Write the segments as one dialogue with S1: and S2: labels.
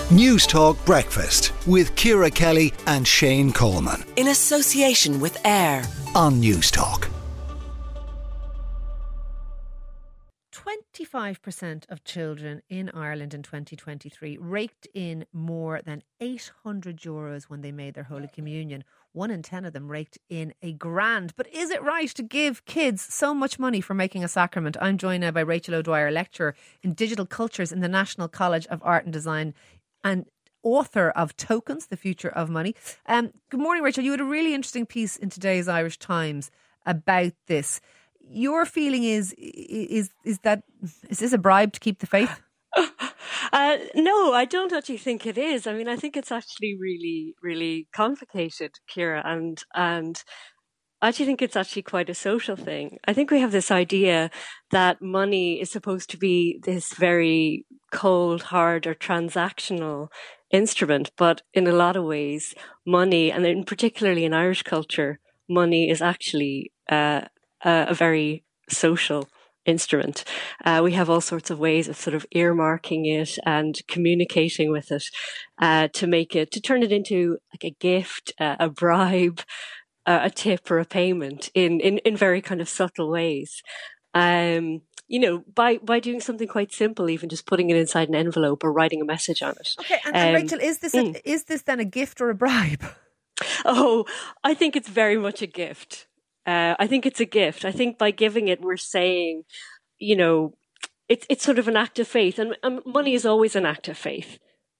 S1: News Talk Breakfast with Ciara Kelly and Shane Coleman.
S2: In association with AIR
S1: On News Talk.
S3: 25% of children in Ireland in 2023 raked in more than €800 when they made their Holy Communion. 1 in 10 of them raked in £1,000. But is it right to give kids so much money for making a sacrament? I'm joined now by Rachel O'Dwyer, lecturer in digital cultures in the National College of Art and Design and author of Tokens, The Future of Money. Good morning, Rachel. You had a really interesting piece in today's Irish Times about this. Your feeling is this a bribe to keep the faith?
S4: No, I don't actually think it is. I mean, I think it's actually really, really complicated, Ciara, and I actually think it's actually quite a social thing. I think we have this idea that money is supposed to be this very cold, hard, or transactional instrument, but in a lot of ways, money, and in particularly in Irish culture, money is actually a very social instrument. We have all sorts of ways of sort of earmarking it and communicating with it to turn it into like a gift, a bribe, a tip or a payment in very kind of subtle ways. By doing something quite simple, even just putting it inside an envelope or writing a message on it.
S3: Okay, and Rachel, is this then a gift or a bribe?
S4: Oh, I think it's very much a gift. I think it's a gift. I think by giving it, we're saying, it's sort of an act of faith, and money is always an act of faith.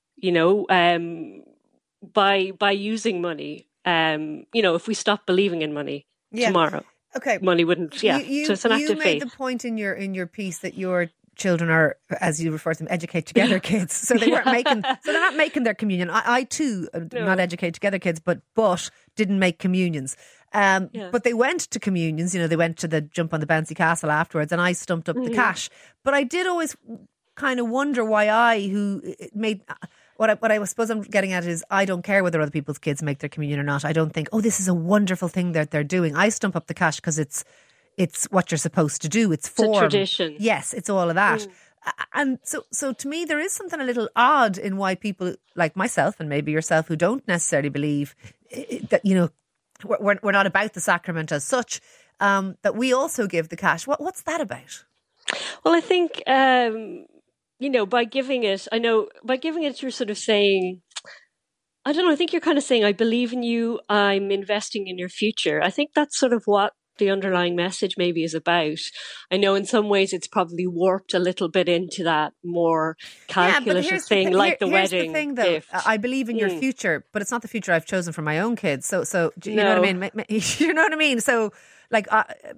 S4: By using money, if we stop believing in money tomorrow, okay, money wouldn't. Yeah, so it's an act of faith.
S3: You made the point in your piece that your children are, as you refer to them, educate together kids. So they weren't they're not making their communion. I too, not educate together kids, but didn't make communions. But they went to communions, they went to the jump on the bouncy castle afterwards, and I stumped up the cash. But I did always kind of wonder why who made... What I suppose I'm getting at is I don't care whether other people's kids make their communion or not. I don't think, this is a wonderful thing that they're doing. I stump up the cash because it's what you're supposed to do. It's form.
S4: It's a tradition.
S3: Yes, it's all of that. And so to me, there is something a little odd in why people like myself and maybe yourself who don't necessarily believe that, we're not about the sacrament as such, that we also give the cash. What's that about?
S4: Well, I think, by giving it, you're sort of saying, I don't know, I think you're kind of saying, I believe in you, I'm investing in your future. I think that's sort of what the underlying message maybe is about. I know in some ways it's probably warped a little bit into that more calculative thing, like the wedding. Here's the thing, though.
S3: Gift. I believe in your future, but it's not the future I've chosen for my own kids. So do you know what I mean? You know what I mean? So like,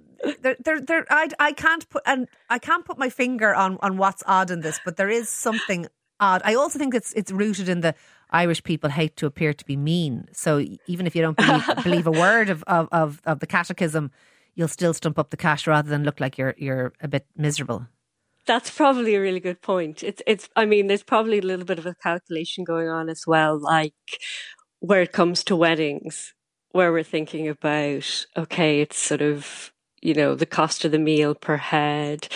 S3: I can't put my finger on what's odd in this, but there is something odd. I also think it's rooted in the Irish people hate to appear to be mean. So even if you don't believe a word of the catechism, you'll still stump up the cash rather than look like you're a bit miserable.
S4: That's probably a really good point. There's probably a little bit of a calculation going on as well, like where it comes to weddings, where we're thinking about, okay, it's sort of, the cost of the meal per head.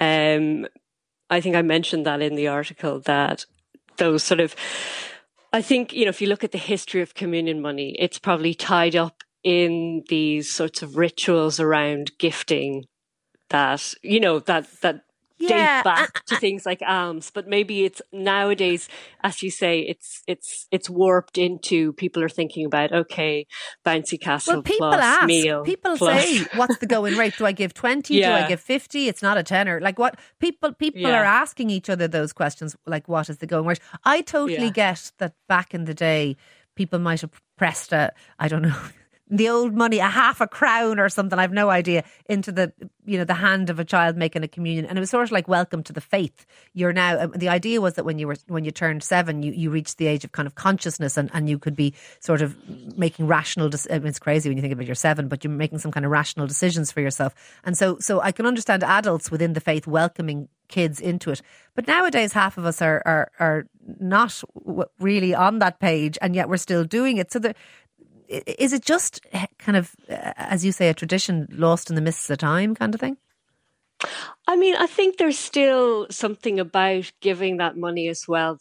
S4: I think I mentioned that in the article, that those sort of, I think, if you look at the history of communion money, it's probably tied up in these sorts of rituals around gifting that, that date back to things like alms. But maybe it's nowadays, as you say, it's warped into, people are thinking about, okay, bouncy castle plus meal.
S3: People say, what's the going rate? Do I give 20? Do I give 50? It's not a tenner. Like what people are asking each other those questions, like what is the going rate? I totally get that back in the day, people might have pressed I don't know, the old money, a half a crown or something, I've no idea, into the hand of a child making a communion, and it was sort of like welcome to the faith. You're now, the idea was that when you turned 7, you reached the age of kind of consciousness, and you could be sort of making rational. It's crazy when you think about you're 7, but you're making some kind of rational decisions for yourself. And so I can understand adults within the faith welcoming kids into it, but nowadays half of us are not really on that page, and yet we're still doing it. So is it just kind of, as you say, a tradition lost in the mists of time kind of thing?
S4: I mean, I think there's still something about giving that money as well that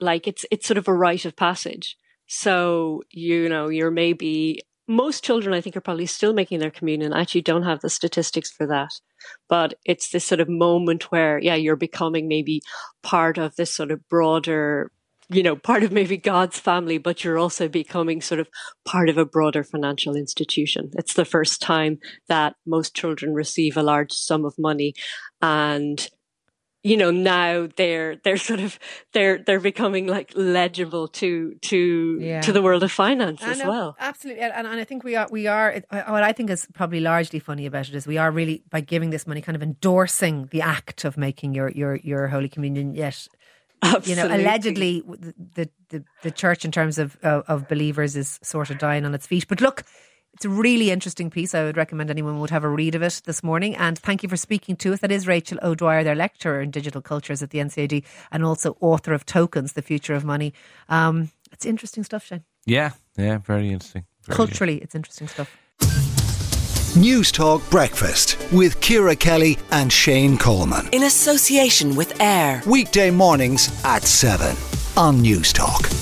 S4: like it's sort of a rite of passage. So, you're maybe, most children I think are probably still making their communion. I actually don't have the statistics for that. But it's this sort of moment where, you're becoming maybe part of this sort of broader, part of maybe God's family, but you're also becoming sort of part of a broader financial institution. It's the first time that most children receive a large sum of money, and now they're becoming like legible to the world of finance as well.
S3: Absolutely. And I think we are what I think is probably largely funny about it is we are really, by giving this money, kind of endorsing the act of making your Holy Communion. Yet,
S4: absolutely.
S3: Allegedly the church in terms of believers is sort of dying on its feet. But look, it's a really interesting piece. I would recommend anyone would have a read of it this morning. And thank you for speaking to us. That is Rachel O'Dwyer, their lecturer in digital cultures at the NCAD and also author of Tokens, The Future of Money. It's interesting stuff, Shane.
S5: Yeah, very interesting.
S3: Culturally, it's interesting stuff.
S1: News Talk Breakfast with Ciara Kelly and Shane Coleman.
S2: In association with AIR.
S1: Weekday mornings at 7 on News Talk.